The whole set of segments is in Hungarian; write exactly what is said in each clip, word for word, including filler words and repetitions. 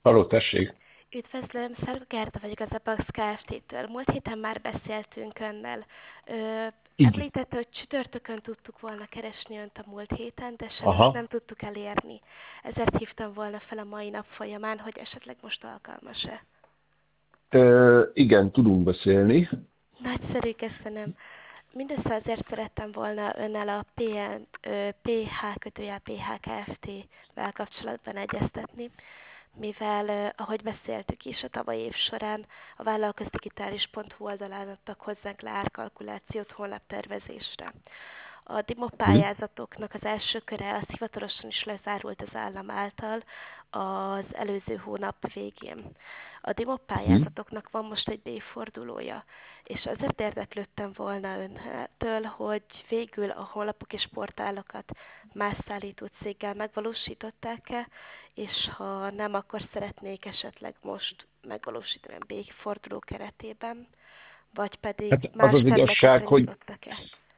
Halló, tessék. Üdvözlöm, Szerb Gerda vagyok az Abax Kft-től. Múlt héten már beszéltünk önnel. Ö, Igen. említette, hogy csütörtökön tudtuk volna keresni önt a múlt héten, de sajnos Aha. nem tudtuk elérni. Ezért hívtam volna fel a mai nap folyamán, hogy esetleg most alkalmas-e. Ö, igen, tudunk beszélni. Nagyszerű, köszönöm. Mindössze azért szerettem volna önnel a pé en, ö, pé há kötőjel pé há Kft-vel kapcsolatban egyeztetni, mivel, eh, ahogy beszéltük is, a tavalyi év során a vállalkozdigitális.hu oldalán adtak hozzánk le árkalkulációt honlaptervezésre. A DIMO Hm? pályázatoknak az első köre az hivatalosan is lezárult az állam által az előző hónap végén. A DIMO Hm? pályázatoknak van most egy B-fordulója, és azért érdeklődtem volna öntől, hogy végül a honlapok és portálokat más szállító céggel megvalósították-e, és ha nem, akkor szeretnék esetleg most megvalósítani a B-forduló keretében, vagy pedig Hát az más az igazság, területekre hogy nyitottak-e.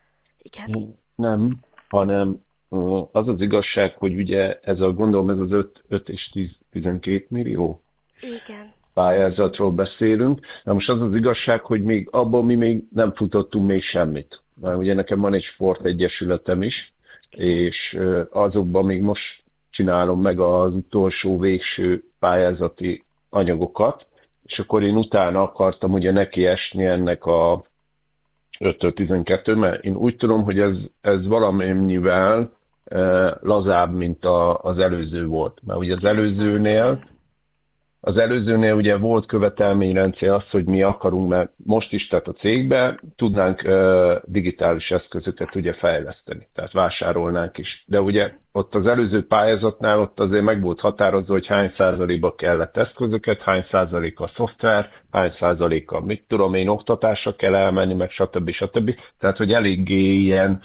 Igen, nem, hanem ö, az az igazság, hogy ugye ez a, gondolom ez az öt, öt és tíz, tizenkét millió igen. pályázatról beszélünk. Na most az az igazság, hogy még abban mi még nem futottunk még semmit. Mert ugye nekem van egy sportegyesületem is, Igen. és ö, azokban még most csinálom meg az utolsó végső pályázati anyagokat, és akkor én utána akartam ugye neki esni ennek a öttől tizenkettő, mert én úgy tudom, hogy ez, ez valamennyivel eh, lazább, mint a, az előző volt. Mert ugye az Igazán előzőnél van. az előzőnél ugye volt követelményrendszer az, hogy mi akarunk, mert most is, tehát a cégben tudnánk uh, digitális eszközöket ugye fejleszteni, tehát vásárolnánk is. De ugye ott az előző pályázatnál ott azért meg volt határozva, hogy hány százalékba kellett eszközöket, hány százaléka a szoftver, hány százaléka, mit tudom én, oktatásra kell elmenni, meg stb. stb. Tehát, hogy eléggé ilyen,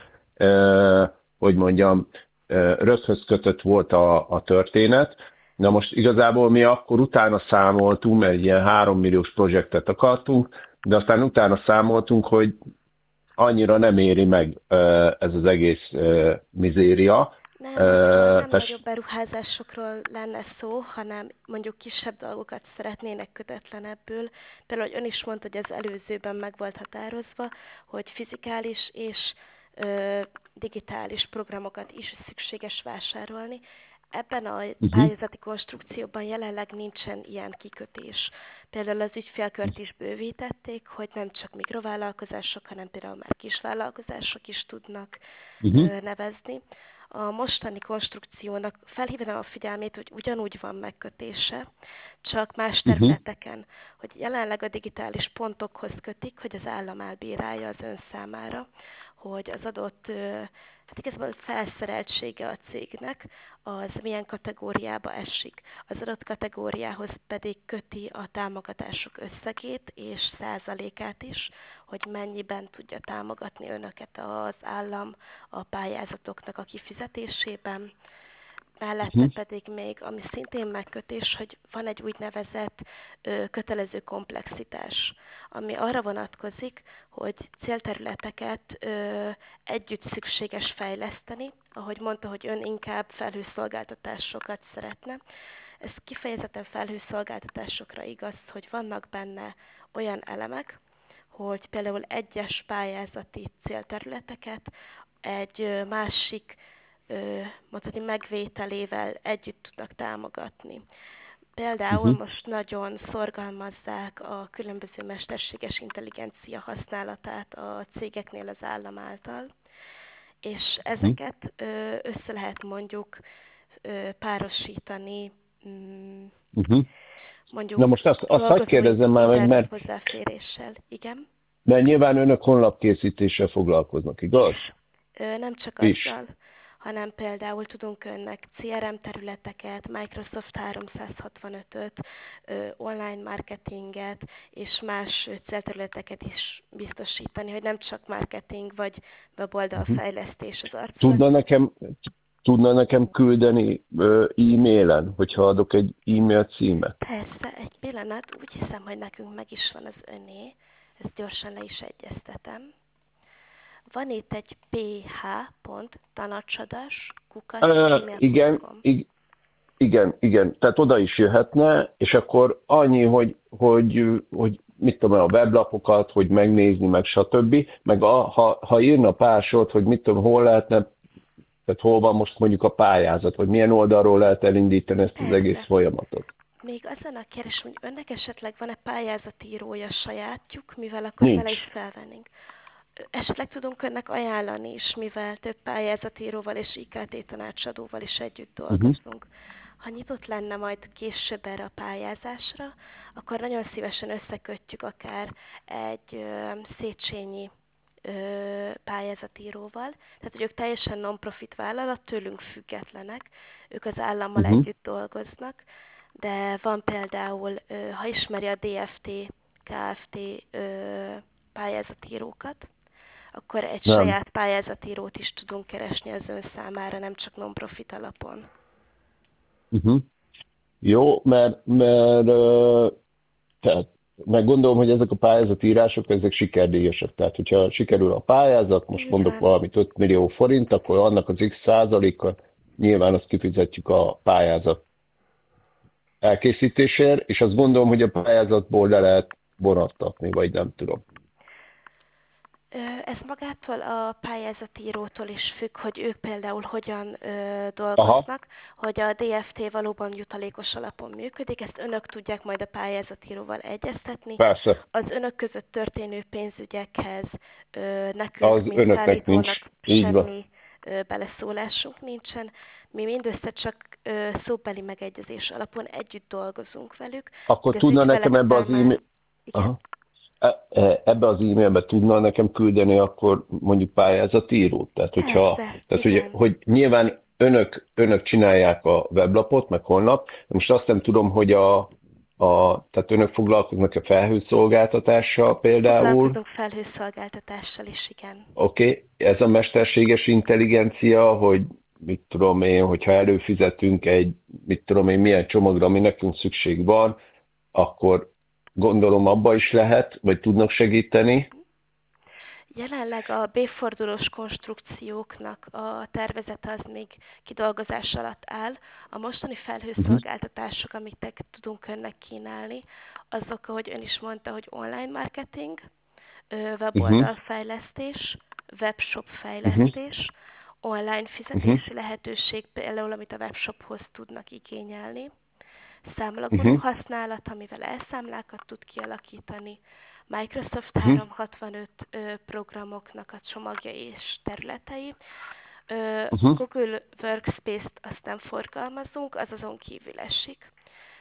uh, hogy mondjam, uh, röghöz kötött volt a, a történet. Na most igazából mi akkor utána számoltunk, mert ilyen három milliós projektet akartunk, de aztán utána számoltunk, hogy annyira nem éri meg ez az egész mizéria. Nem, akkor nem Tehát, nagyobb beruházásokról lenne szó, hanem mondjuk kisebb dolgokat szeretnének kötetlenebbül. Például, hogy ön is mondta, hogy az előzőben meg volt határozva, hogy fizikális és ö, digitális programokat is szükséges vásárolni. Ebben a uh-huh, pályázati konstrukcióban jelenleg nincsen ilyen kikötés. Például az ügyfélkört is bővítették, hogy nem csak mikrovállalkozások, hanem például már kisvállalkozások is tudnak uh-huh, ö, nevezni. A mostani konstrukciónak felhívnám a figyelmét, hogy ugyanúgy van megkötése, csak más uh-huh, területeken, hogy jelenleg a digitális pontokhoz kötik, hogy az állam elbírálja az ön számára, hogy az adott, hát igazából felszereltsége a cégnek, az milyen kategóriába esik. Az adott kategóriához pedig köti a támogatások összegét és százalékát is, hogy mennyiben tudja támogatni önöket az állam a pályázatoknak a kifizetésében. Mellette uh-huh, pedig még, ami szintén megkötés, hogy van egy úgynevezett ö, kötelező komplexitás, ami arra vonatkozik, hogy célterületeket ö, együtt szükséges fejleszteni, ahogy mondta, hogy ön inkább felhőszolgáltatásokat szeretne. Ez kifejezetten felhőszolgáltatásokra igaz, hogy vannak benne olyan elemek, hogy például egyes pályázati célterületeket egy másik mondhatni megvételével együtt tudnak támogatni. Például uh-huh, most nagyon szorgalmazzák a különböző mesterséges intelligencia használatát a cégeknél az állam által, és uh-huh. ezeket össze lehet mondjuk párosítani mm, Uh-huh. Na mondjuk most azt, azt hagyd dolgozói kérdezzem már meg, internet mert, hozzáféréssel. Igen? mert nyilván önök honlapkészítéssel foglalkoznak, igaz? Is. Nem csak Is. azzal, hanem például tudunk önnek cé er em területeket, Microsoft háromszázhatvanötöt, online marketinget és más célterületeket is biztosítani, hogy nem csak marketing vagy Uh-huh. weboldalfejlesztés az Tudna arculatban. nekem, tudna nekem küldeni ö, e-mailen, hogyha adok egy e-mail címet? Persze, egy pillanat, úgy hiszem, hogy nekünk meg is van az öné, ezt gyorsan le is egyeztetem. Van itt egy ph.tanácsadás kukac Ö, gmail pont igen, com. ig- igen, igen, tehát oda is jöhetne, és akkor annyi, hogy, hogy, hogy mit tudom, a weblapokat, hogy megnézni, meg stb. Meg a, ha, ha írna pár sort, hogy mit tudom, hol lehetne, tehát hol van most mondjuk a pályázat, vagy milyen oldalról lehet elindítani ezt az egész Persze. folyamatot. Még azon a kérdés, hogy önnek esetleg van-e pályázatírója sajátjuk, mivel akkor vele Nincs. is felvennénk. Esetleg tudunk önnek ajánlani is, mivel több pályázatíróval és i ká té tanácsadóval is együtt Uh-huh. dolgozunk. Ha nyitott lenne majd később erre a pályázásra, akkor nagyon szívesen összekötjük akár egy ö, Széchenyi ö, pályázatíróval. Tehát, hogy ők teljesen non-profit vállalat, tőlünk függetlenek, ők az állammal Uh-huh. együtt dolgoznak, de van például, ö, ha ismeri a dé ef té, ká ef té ö, pályázatírókat, akkor egy Nem. saját pályázatírót is tudunk keresni az ön számára, nem csak non-profit alapon. Uh-huh. Jó, mert, mert ö, tehát, meg gondolom, hogy ezek a pályázatírások, ezek sikerdíjasak. Tehát, hogyha sikerül a pályázat, most Így mondok van. valamit öt millió forint, akkor annak az X százaléka nyilván azt kifizetjük a pályázat elkészítésért, és azt gondolom, hogy a pályázatból le lehet vonattatni, vagy nem tudom. Ö, Ez magától a pályázatírótól is függ, hogy ők például hogyan ö, Aha, dolgoznak, hogy a dé ef té valóban jutalékos alapon működik, ezt önök tudják majd a pályázatíróval egyeztetni. persze, Az önök között történő pénzügyekhez ö, nekünk, az mint önöknek nincs. szállítónak Így van. semmi ö, beleszólásunk nincsen. Mi mindössze csak ö, szóbeli megegyezés alapon együtt dolgozunk velük, Akkor hogy az tudna nekem ügyfelek ebbe az számára... e-mail... Igen? Aha. E- e- ebbe az e-mailbe tudna nekem küldeni akkor mondjuk pályázatírót? Tehát, hogyha, Persze, tehát hogy, igen. hogy nyilván önök, önök csinálják a weblapot, meg honlap, de most azt nem tudom, hogy a, a tehát önök foglalkoznak a felhőszolgáltatással például, Foglalkozunk felhőszolgáltatással is, igen. oké, okay. Ez a mesterséges intelligencia, hogy mit tudom én, hogyha előfizetünk egy, mit tudom én, milyen csomagra, ami nekünk szükség van, akkor gondolom abba is lehet, vagy tudnak segíteni. Jelenleg a B-fordulós konstrukcióknak a tervezete az még kidolgozás alatt áll. A mostani Uh-huh. felhőszolgáltatások, amiket tudunk önnek kínálni, azok, ahogy ön is mondta, hogy online marketing, ö, Uh-huh. weboldalfejlesztés, webshop Uh-huh. fejlesztés, online Uh-huh. fizetési lehetőség, például amit a webshophoz tudnak igényelni, számlagonó Uh-huh. használat, amivel elszámlákat tud kialakítani, Microsoft Uh-huh. háromszázhatvanöt ö, programoknak a csomagja és területei, ö, Uh-huh. Google Workspace-t azt nem forgalmazunk, az azon kívül esik.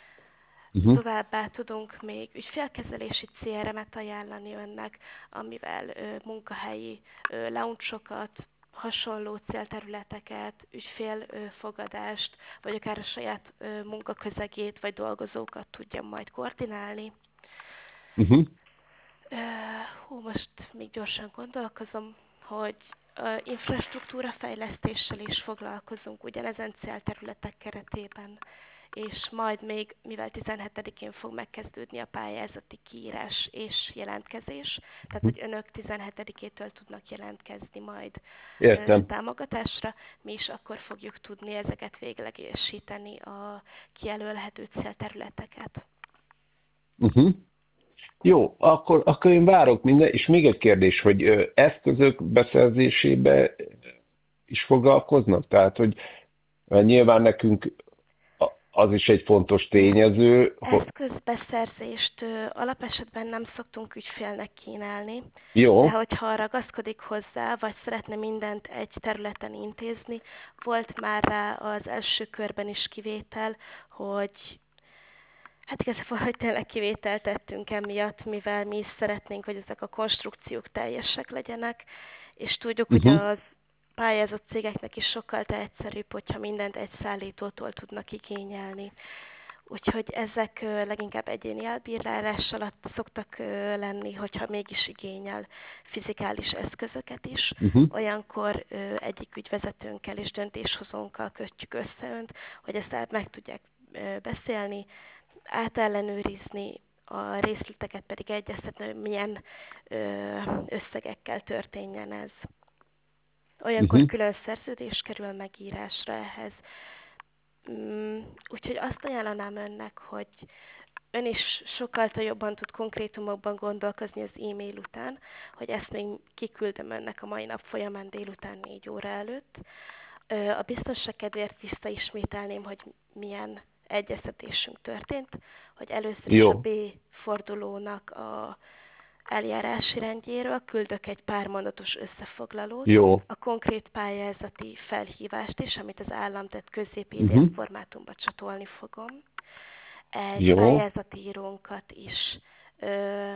Uh-huh. Továbbá tudunk még ügyfélkezelési cé er em-et ajánlani önnek, amivel ö, munkahelyi ö, launchokat, hasonló célterületeket, ügyfélfogadást, vagy akár a saját ö, munkaközegét, vagy dolgozókat tudja majd koordinálni. Uh-huh. Ö, hú, most még gyorsan gondolkozom, hogy ö, infrastruktúra fejlesztéssel is foglalkozunk ugyanezen célterületek keretében, és majd még, mivel tizenhetedikén fog megkezdődni a pályázati kiírás és jelentkezés, tehát hogy önök tizenhetedikétől tudnak jelentkezni majd ö, Értem. támogatásra, mi is akkor fogjuk tudni ezeket véglegesíteni, a kijelölhető célterületeket. Uh-huh. Jó, akkor, akkor én várok minden, és még egy kérdés, hogy ö, eszközök beszerzésébe is foglalkoznak? Tehát, hogy ö, nyilván nekünk a- az is egy fontos tényező, hogy Eszközbeszerzést ö, alapesetben nem szoktunk ügyfélnek kínálni, de jó, hogyha ragaszkodik hozzá, vagy szeretne mindent egy területen intézni, volt már rá az első körben is kivétel, hogy hát igazából, hogy tényleg kivételt tettünk emiatt, mivel mi is szeretnénk, hogy ezek a konstrukciók teljesek legyenek, és tudjuk, hogy uh-huh. az pályázott cégeknek is sokkal egyszerűbb, hogyha mindent egy szállítótól tudnak igényelni. Úgyhogy ezek ö, leginkább egyéni elbírálás alatt szoktak ö, lenni, hogyha mégis igényel fizikális eszközöket is. Uh-huh. Olyankor ö, egyik ügyvezetőnkkel és döntéshozónkkal kötjük össze önt, hogy ezt el- meg tudják ö, beszélni, átellenőrizni, a részleteket pedig egyeztetni, hogy milyen ö, összegekkel történjen ez. Olyankor Uh-huh. külön szerződés kerül megírásra ehhez. Mm, úgyhogy azt ajánlanám önnek, hogy ön is sokkal jobban tud konkrétumokban gondolkozni az e-mail után, hogy ezt még kiküldöm önnek a mai nap folyamán délután négy óra előtt. Ö, A biztonság kedvéért visszaismételném, hogy milyen egyeztetésünk történt, hogy először is a Jó, B fordulónak a eljárási rendjéről küldök egy pár mondatos összefoglalót, jó. a konkrét pályázati felhívást is, amit az állam tett közzé pé dé ef Uh-huh. formátumba csatolni fogom. Egy Jó, pályázati írónkat is, ö,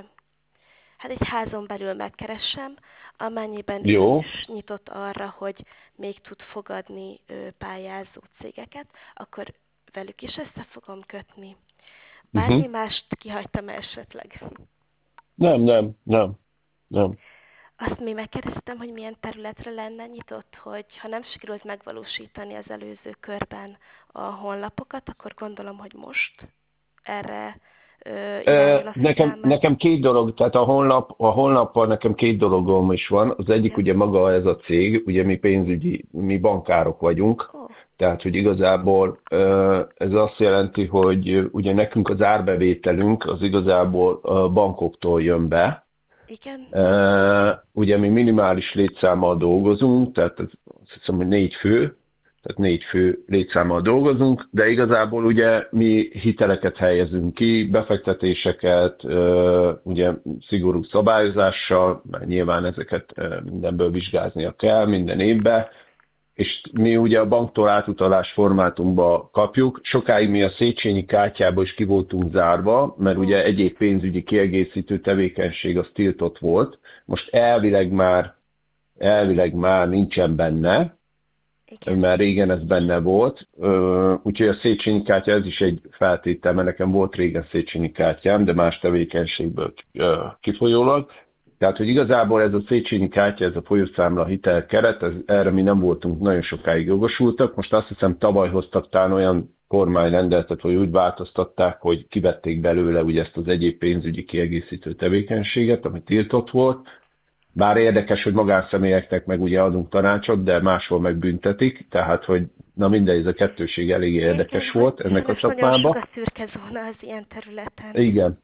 hát egy házon belül megkeressem, amennyiben ő jó. is nyitott arra, hogy még tud fogadni ö, pályázó cégeket, akkor velük is össze fogom kötni. Uh-huh. Bármi mást kihagytam esetleg. Nem, nem, nem, nem. Azt még megkérdeztem, hogy milyen területre lenne nyitott, hogy ha nem sikerült megvalósítani az előző körben a honlapokat, akkor gondolom, hogy most erre ö, Ö, irányul a Nekem, figyelme. nekem két dolog, tehát a honlap, a honlappal nekem két dologom is van. Az egyik Igen. ugye maga ez a cég, ugye mi pénzügyi, mi bankárok vagyunk, Ó, tehát hogy igazából ö, ez azt jelenti, hogy ugye nekünk az árbevételünk az igazából a bankoktól jön be. igen. Ö, Ugye mi minimális létszámmal dolgozunk, tehát ez, azt hiszem, hogy négy fő, tehát négy fő létszámmal dolgozunk, de igazából ugye mi hiteleket helyezünk ki, befektetéseket, ugye szigorú szabályozással, mert nyilván ezeket mindenből vizsgáznia kell minden évben, és mi ugye a banktól átutalás formátumba kapjuk. Sokáig mi a Széchenyi kártyából is ki voltunk zárva, mert Ó, ugye egyéb pénzügyi kiegészítő tevékenység az tiltott volt. Most elvileg már, elvileg már nincsen benne, igen. mert régen ez benne volt, úgyhogy a Széchenyi kártya, ez is egy feltétel, mert nekem volt régen Széchenyi kártyám, de más tevékenységből kifolyólag. Tehát, hogy igazából ez a Széchenyi kártya, ez a folyószámla hitel keret, ez, erre mi nem voltunk nagyon sokáig jogosultak. Most azt hiszem tavaly hoztak talán olyan kormányrendeletet, hogy úgy változtatták, hogy kivették belőle ugye ezt az egyéb pénzügyi kiegészítő tevékenységet, ami tiltott volt. Bár érdekes, hogy magánszemélyeknek meg ugye adunk tanácsot, de máshol megbüntetik, tehát hogy na mindegy, ez a kettőség elég Igen, érdekes hogy volt ennek a sajnos nagyon sok szakmában. a szürke zóna az ilyen területen. Igen,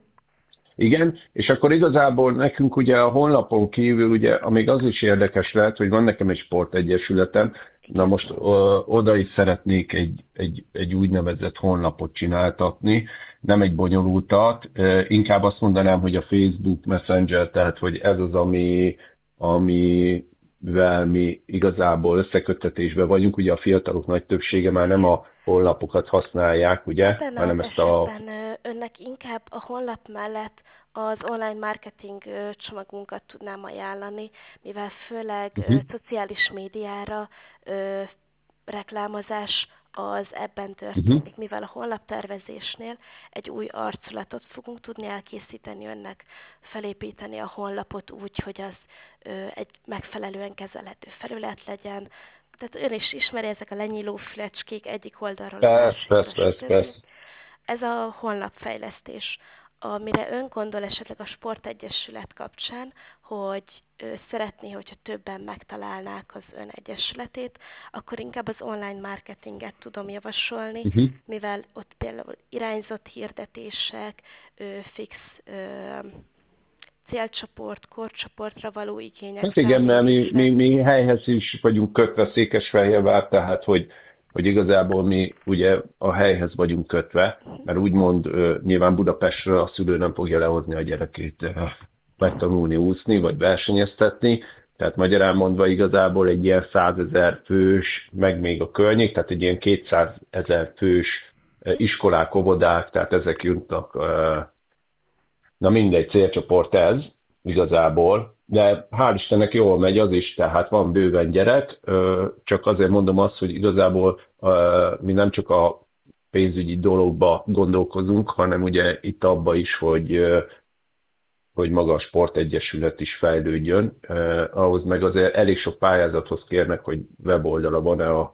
igen, és akkor igazából nekünk ugye a honlapon kívül, ugye, amíg az is érdekes lehet, hogy van nekem egy sportegyesületem, na Igen. most ö, oda is szeretnék egy, egy, egy úgynevezett honlapot csináltatni, nem egy bonyolultat, ö, inkább azt mondanám, hogy a Facebook Messenger, tehát hogy ez az, ami, amivel mi igazából összeköttetésben vagyunk, ugye a fiatalok nagy többsége már nem a honlapokat használják, ugye, Ebben az hanem ezt a... esetben ö, önnek inkább a honlap mellett az online marketing ö, csomagunkat tudnám ajánlani, mivel főleg ö, Uh-huh, szociális médiára ö, reklámozás az ebben uh-huh. történik, mivel a honlaptervezésnél egy új arculatot fogunk tudni elkészíteni önnek, felépíteni a honlapot úgy, hogy az ö, egy megfelelően kezelhető felület legyen. Tehát ön is ismeri, ezek a lenyíló flecskék egyik oldalról a Persze, másikra, persze, persze, stb. persze. Ez a honlapfejlesztés, amire ön gondol esetleg a Sportegyesület kapcsán, hogy ö, szeretné, hogyha többen megtalálnák az ön egyesületét, akkor inkább az online marketinget tudom javasolni, Uh-huh. mivel ott például irányzott hirdetések, ö, fix ö, célcsoport, korcsoportra való igények Hát igen, mert mi, felmérése. mi, mi helyhez is vagyunk kötve Székesfehérvár, tehát hogy, hogy igazából mi ugye a helyhez vagyunk kötve, mert úgymond ö, nyilván Budapestről a szülő nem fogja lehozni a gyerekét ö, megtanulni úszni, vagy versenyeztetni, tehát magyarán mondva igazából egy ilyen százezer fős, meg még a környék, tehát egy ilyen kétszázezer fős ö, iskolák, óvodák, tehát ezek jutnak. Na mindegy, célcsoport ez igazából, de hál' Istennek jól megy az is, tehát van bőven gyerek, csak azért mondom azt, hogy igazából mi nem csak a pénzügyi dologba gondolkozunk, hanem ugye itt abba is, hogy, hogy maga a sportegyesület is fejlődjön. Ahhoz meg azért elég sok pályázathoz kérnek, hogy weboldala van-e a,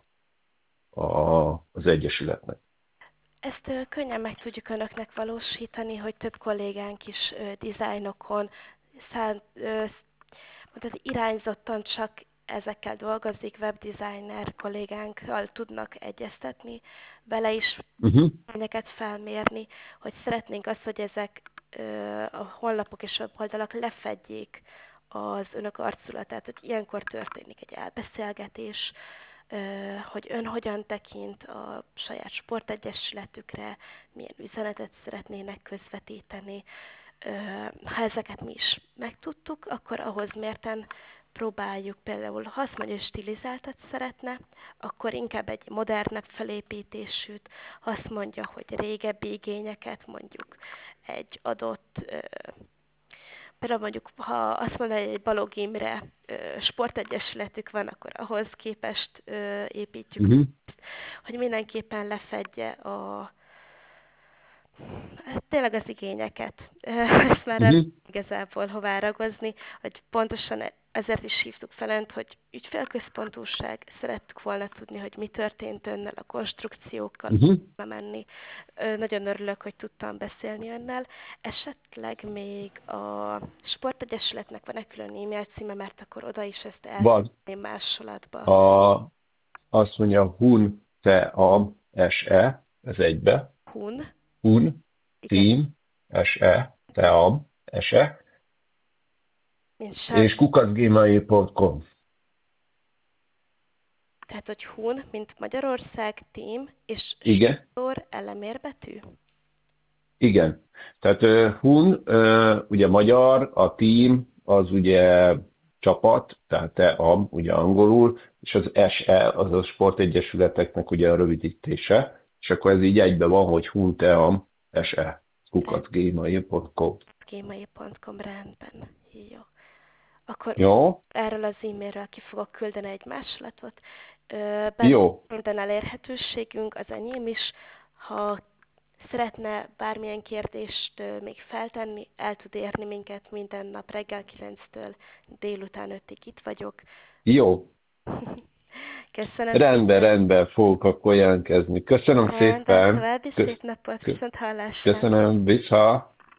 a, az egyesületnek. Ezt ö, könnyen meg tudjuk önöknek valósítani, hogy több kollégánk is ö, dizájnokon szánt, ö, mondtad, irányzottan csak ezekkel dolgozik, webdesigner kollégánkkal tudnak egyeztetni, vele is Uh-huh. ezeket felmérni, hogy szeretnénk azt, hogy ezek ö, a honlapok és weboldalak lefedjék az önök arculatát, hogy ilyenkor történik egy elbeszélgetés, ö, hogy ön hogyan tekint a saját sportegyesületükre, milyen üzenetet szeretnének közvetíteni. Ö, ha ezeket mi is megtudtuk, akkor ahhoz mérten próbáljuk például, ha azt mondja, hogy stilizáltat szeretne, akkor inkább egy modernebb felépítésűt, ha azt mondja, hogy régebbi igényeket, mondjuk egy adott, ö, például mondjuk, ha azt mondja, hogy egy Balog Imre ö, sportegyesületük van, akkor ahhoz képest ö, építjük, Uh-huh. hogy mindenképpen lefedje a hát tényleg az igényeket. Ezt már nem Uh-huh. igazából hová ragozni, hogy pontosan ezért is hívtuk fel önt, hogy ügyfélközpontúság, szerettük volna tudni, hogy mi történt önnel, a konstrukciókkal Uh-huh. menni. Ö, Nagyon örülök, hogy tudtam beszélni önnel. Esetleg még a sportegyesületnek van-e külön e-mail címe, mert akkor oda is ezt Van. eltenném másolatba. A, azt mondja hun, te, am, se, ez egybe. Hun. Hun, Igen, team, se, te, am, se, mint sem. és kukacgmail pont com. Tehát, hogy Hun, mint Magyarország, team, és Igen, sor elemérbetű? igen. Tehát uh, hun, uh, ugye magyar, a team, az ugye csapat, tehát te, am, ugye angolul, és az se, az a sportegyesületeknek ugye a rövidítése, és akkor ez így egybe van, hogy hun, te, am, se, kukacgmail pont com. gmail pont com, rendben. Jó. Akkor Jó? erről az e-mailről ki fogok küldeni egy másolatot. Ö, Jó. Minden elérhetőségünk, az enyém is. Ha szeretne bármilyen kérdést ö, még feltenni, el tud érni minket minden nap reggel kilenctől délután ötig itt vagyok. Jó. Köszönöm. Rendben, rendben, fogok akkor jelentkezni. Köszönöm Rendben, szépen. további Kösz- szép napot, kösz- viszont hallásra. Köszönöm, vissza.